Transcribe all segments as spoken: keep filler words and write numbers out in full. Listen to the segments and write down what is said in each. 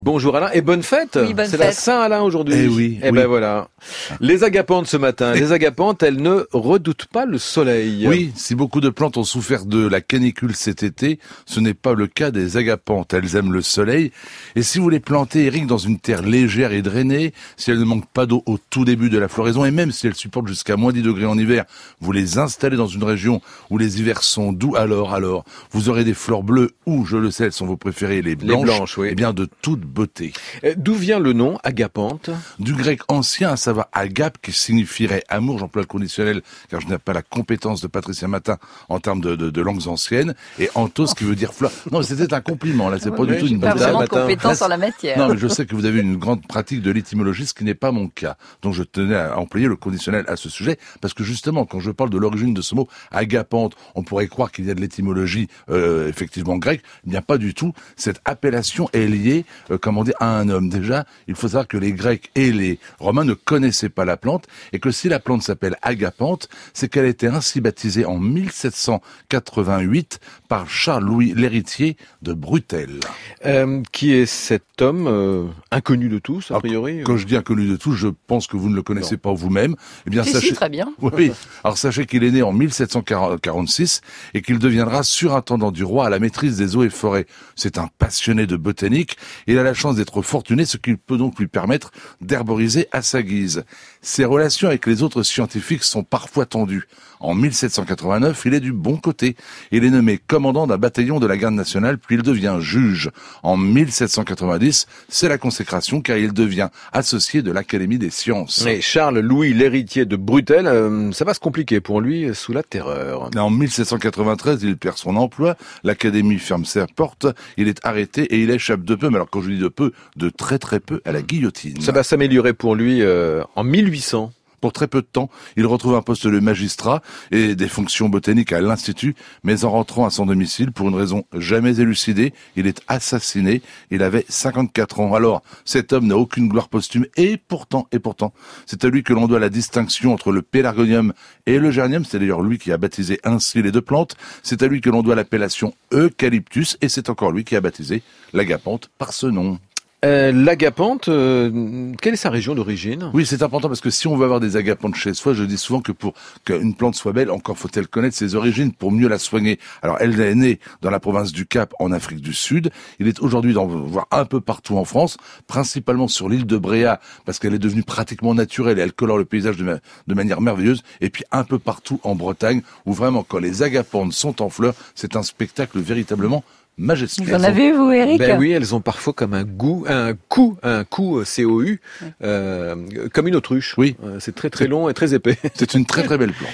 Bonjour Alain et bonne fête. Oui, bonne C'est fête. la Saint-Alain aujourd'hui. Eh oui, Eh oui. ben voilà. Les agapantes ce matin. Les agapantes, elles ne redoutent pas le soleil. Oui, si beaucoup de plantes ont souffert de la canicule cet été, ce n'est pas le cas des agapantes. Elles aiment le soleil. Et si vous les plantez, Eric, dans une terre légère et drainée, si elles ne manquent pas d'eau au tout début de la floraison, et même si elles supportent jusqu'à moins dix degrés en hiver, vous les installez dans une région où les hivers sont doux, alors, alors, vous aurez des fleurs bleues ou, je le sais, elles sont vos préférées, les blanches. Les blanches, oui. Eh bien, de toute beauté. Euh, D'où vient le nom agapante? Du grec ancien, à savoir agape, qui signifierait amour, j'emploie le conditionnel, car je n'ai pas la compétence de Patricia Matin en termes de, de, de langues anciennes, et anthos qui veut dire fleur. Non, mais c'était un compliment, là, c'est pas oui, du tout j'ai une pas Pas blague. vraiment de matin. compétence en la matière. Non, mais je sais que vous avez une grande pratique de l'étymologie, ce qui n'est pas mon cas. Donc je tenais à employer le conditionnel à ce sujet, parce que justement, quand je parle de l'origine de ce mot agapante, on pourrait croire qu'il y a de l'étymologie euh, effectivement grecque. Eh bien, pas du tout. Cette appellation est liée, euh, comment dire, à un homme. Déjà, il faut savoir que les Grecs et les Romains ne connaissaient pas la plante, et que si la plante s'appelle agapante, c'est qu'elle a été ainsi baptisée en mille sept cent quatre-vingt-huit par Charles-Louis l'héritier de Brutel. Euh, qui est cet homme euh, inconnu de tous, a priori? Quand je dis inconnu de tous, je pense que vous ne le connaissez Non. pas vous-même. Eh bien, Si, sachez... si, très bien. Oui. Alors, sachez qu'il est né en mille sept cent quarante-six et qu'il deviendra surintendant du roi à la maîtrise des eaux et forêts. C'est un passionné de botanique. Il a la chance d'être fortuné, ce qui peut donc lui permettre d'herboriser à sa guise. Ses relations avec les autres scientifiques sont parfois tendues. En mille sept cent quatre-vingt-neuf, il est du bon côté. Il est nommé commandant d'un bataillon de la garde nationale, puis il devient juge. En mille sept cent quatre-vingt-dix, c'est la consécration, car il devient associé de l'Académie des sciences. Et Charles-Louis l'héritier de Brutel, euh, ça va se compliquer pour lui sous la terreur. En mille sept cent quatre-vingt-treize, il perd son emploi, l'Académie ferme ses portes, il est arrêté et il échappe de peu, mais alors quand je dis de peu, de très très peu, à la guillotine. Ça va s'améliorer pour lui euh, en mille huit cents. Pour très peu de temps, il retrouve un poste de magistrat et des fonctions botaniques à l'Institut, mais en rentrant à son domicile, pour une raison jamais élucidée, il est assassiné. Il avait cinquante-quatre ans. Alors, cet homme n'a aucune gloire posthume, et pourtant, et pourtant, c'est à lui que l'on doit la distinction entre le pélargonium et le géranium. C'est d'ailleurs lui qui a baptisé ainsi les deux plantes. C'est à lui que l'on doit l'appellation eucalyptus, et c'est encore lui qui a baptisé l'agapante par ce nom. Euh, L'agapante, euh, quelle est sa région d'origine? Oui, c'est important parce que si on veut avoir des agapantes chez soi, je dis souvent que pour qu'une plante soit belle, encore faut-elle connaître ses origines pour mieux la soigner. Alors, elle est née dans la province du Cap, en Afrique du Sud. Il est aujourd'hui d'en voir un peu partout en France, principalement sur l'île de Bréa, parce qu'elle est devenue pratiquement naturelle et elle colore le paysage de, ma- de manière merveilleuse. Et puis un peu partout en Bretagne, où vraiment, quand les agapantes sont en fleurs, c'est un spectacle véritablement majestueux. Vous en avez, vous, Eric? Ben oui, elles ont parfois comme un goût, un coup, un coup C O U, euh, comme une autruche. Oui. Euh, c'est très très long et très épais. C'est une très très belle plante.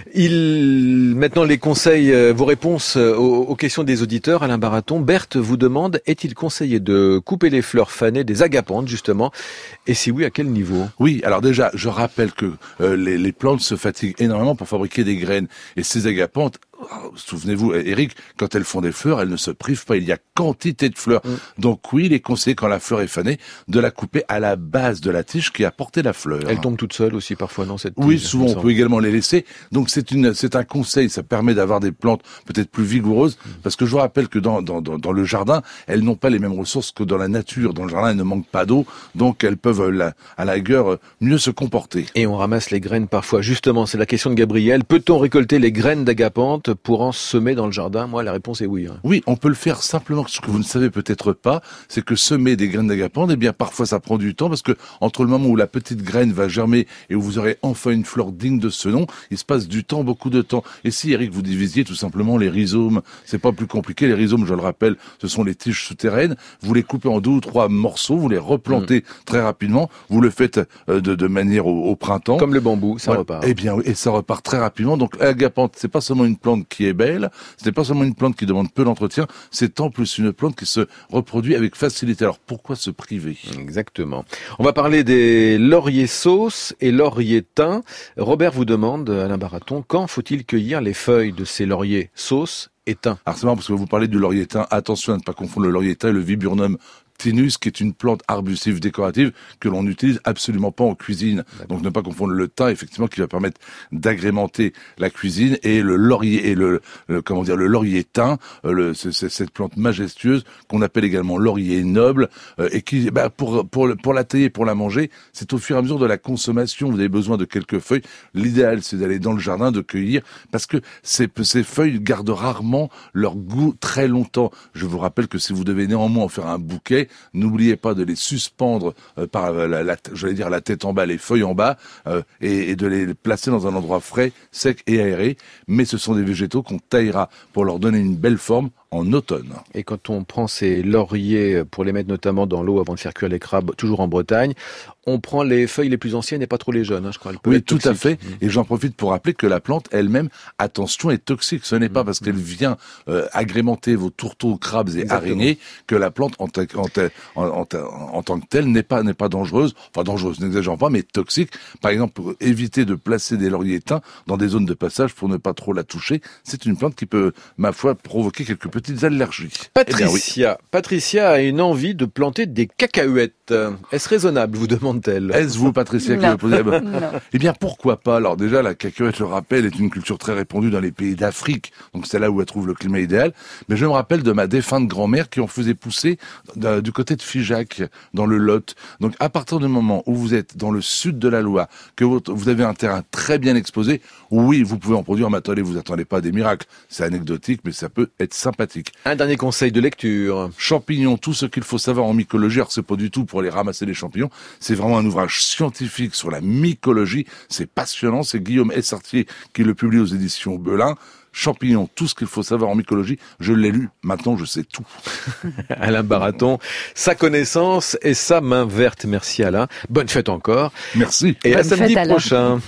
Il maintenant les conseils, euh, vos réponses euh, aux, aux questions des auditeurs. Alain Baraton, Berthe vous demande: est-il conseillé de couper les fleurs fanées des agapantes justement? Et si oui, à quel niveau? Oui, alors déjà, je rappelle que euh, les, les plantes se fatiguent énormément pour fabriquer des graines. Et ces agapantes, oh, souvenez-vous, Eric, quand elles font des fleurs, elles ne se privent pas. Il y a quantité de fleurs. Mm. Donc oui, il est conseillé, quand la fleur est fanée, de la couper à la base de la tige qui a porté la fleur. Elle tombe toute seule aussi parfois, non, cette tige? Oui, souvent on peut également les laisser. Donc c'est une, c'est un conseil. Ça permet d'avoir des plantes peut-être plus vigoureuses, mm. parce que je vous rappelle que dans, dans, dans, dans le jardin, elles n'ont pas les mêmes ressources que dans la nature. Dans le jardin, elles ne manquent pas d'eau, donc elles peuvent La, à la rigueur mieux se comporter. Et on ramasse les graines parfois. Justement, c'est la question de Gabriel. Peut-on récolter les graines d'agapante pour en semer dans le jardin? Moi, la réponse est oui. Hein. Oui, on peut le faire simplement. Ce que vous ne savez peut-être pas, c'est que semer des graines d'agapante, eh bien parfois ça prend du temps, parce que entre le moment où la petite graine va germer et où vous aurez enfin une fleur digne de ce nom, il se passe du temps, beaucoup de temps. Et si, Eric, vous divisiez tout simplement les rhizomes, c'est pas plus compliqué. Les rhizomes, je le rappelle, ce sont les tiges souterraines. Vous les coupez en deux ou trois morceaux, vous les replantez mmh. très rapidement. Vous le faites de, de manière au, au printemps. Comme le bambou, ça ouais. repart. Eh bien oui, et ça repart très rapidement. Donc l'agapante, c'est pas seulement une plante qui est belle, ce n'est pas seulement une plante qui demande peu d'entretien, c'est en plus une plante qui se reproduit avec facilité. Alors pourquoi se priver? Exactement. On va parler des lauriers sauces et lauriers thym. Robert vous demande, Alain Baraton, quand faut-il cueillir les feuilles de ces lauriers sauces et thym? Alors c'est marrant parce que vous parlez du laurier thym. Attention à ne pas confondre le laurier thym et le viburnum Thinus, qui est une plante arbustive décorative que l'on n'utilise absolument pas en cuisine. Donc ne pas confondre le thym, effectivement, qui va permettre d'agrémenter la cuisine, et le laurier, et le, le comment dire, le laurier thym, euh, le, c'est, c'est cette plante majestueuse qu'on appelle également laurier noble, euh, et qui, bah, pour pour pour la tailler, pour la manger, c'est au fur et à mesure de la consommation. Vous avez besoin de quelques feuilles. L'idéal, c'est d'aller dans le jardin, de cueillir, parce que ces ces feuilles gardent rarement leur goût très longtemps. Je vous rappelle que si vous devez néanmoins en faire un bouquet, n'oubliez pas de les suspendre euh, par la, la, j'allais dire la tête en bas, les feuilles en bas, euh, et, et de les placer dans un endroit frais, sec et aéré. Mais ce sont des végétaux qu'on taillera pour leur donner une belle forme en automne. Et quand on prend ces lauriers pour les mettre notamment dans l'eau avant de faire cuire les crabes, toujours en Bretagne, on prend les feuilles les plus anciennes et pas trop les jeunes, hein, je crois. Oui, tout à fait. Et j'en profite pour rappeler que la plante elle-même, attention, est toxique. Ce n'est pas parce qu'elle vient euh, agrémenter vos tourteaux, crabes et Exactement. araignées que la plante en, ta- en, ta- en, en, ta- en tant que telle n'est pas n'est pas dangereuse. Enfin dangereuse, n'exagérons pas, mais toxique. Par exemple, pour éviter de placer des lauriers teints dans des zones de passage pour ne pas trop la toucher, c'est une plante qui peut, ma foi, provoquer quelques petites allergies. Patricia, Eh bien, oui. Patricia a une envie de planter des cacahuètes. Est-ce raisonnable, vous demande-t-elle? Est-ce vous, Patricia, qui Non. me posez la bonne- Non. Eh bien, pourquoi pas? Alors déjà, la cacahuète, je le rappelle, est une culture très répandue dans les pays d'Afrique. Donc c'est là où elle trouve le climat idéal. Mais je me rappelle de ma défunte grand-mère qui en faisait pousser de- du côté de Figeac, dans le Lot. Donc à partir du moment où vous êtes dans le sud de la Loire, que votre- vous avez un terrain très bien exposé, oui, vous pouvez en produire. Mais attendez, vous attendez pas à des miracles. C'est anecdotique, mais ça peut être sympathique. Un dernier conseil de lecture. Champignons, tout ce qu'il faut savoir en mycologie. Alors c'est pas du tout pour aller ramasser les champignons, c'est vraiment un ouvrage scientifique sur la mycologie. C'est passionnant, c'est Guillaume Essartier qui le publie aux éditions Belin. Champignons, tout ce qu'il faut savoir en mycologie, je l'ai lu, maintenant je sais tout. Alain Baraton, sa connaissance et sa main verte. Merci Alain. Bonne fête encore. Merci. Et à Bonne samedi fête, Alain. prochain.